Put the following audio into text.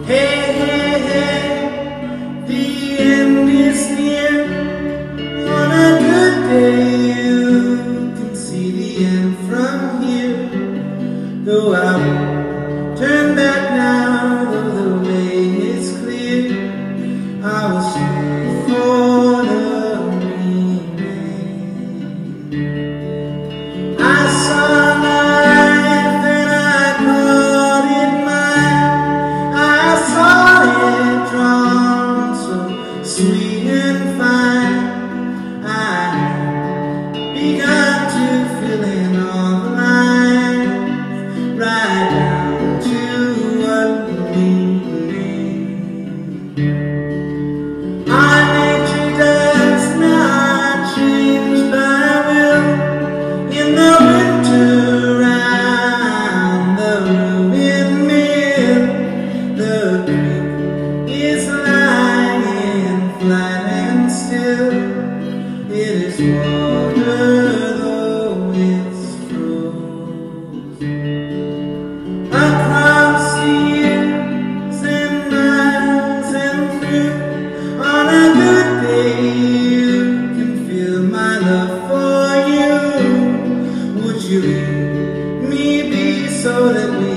Hey, hey, hey, the end is near. On a good day, you can see the end from here. Though I won't turn back now, though the way is clear, I will stay for the remain. I saw life and I called it mine. I saw it drawn so sweet and fine. I begun to fill in all the lines, right down to what we need. I'm nature does not change by will. In the winter round the ruined mill, the creek is lying flat and still. It is water though it's frozen. Across the years and miles and through, on a good day you can feel my love for you. Would you leave me be so that we